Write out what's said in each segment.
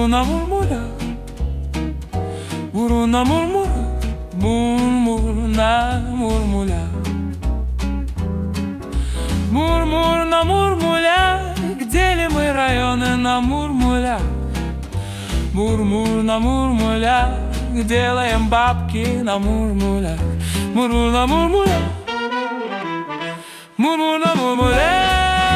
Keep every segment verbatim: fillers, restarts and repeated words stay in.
на мурмулях, муру на мурмулях, мур-мур на мурмулях. Мур-мур на мурмулях, где ли мы районы на мурмулях? Мур-мур на мурмулях, делаем бабки на мурмулях. Мур-мур на мурмулях, мур-мур на мурмулях.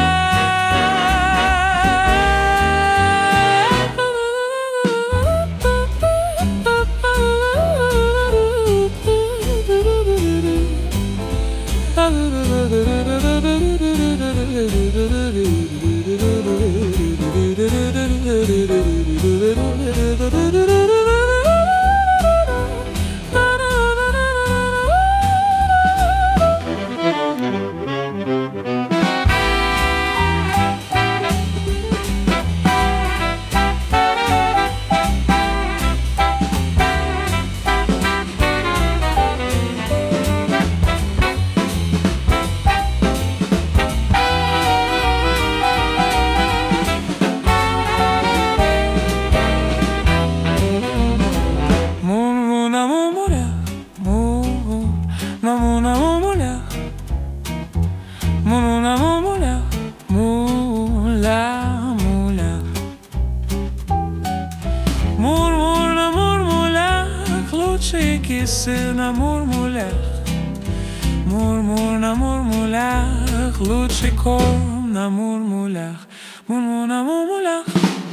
Мур-мур на мурмулях, лучшие кисы на мурмулях. Мур-мур на мурмулях, лучший корм на мурмулях. Мур-мур на мурмулях.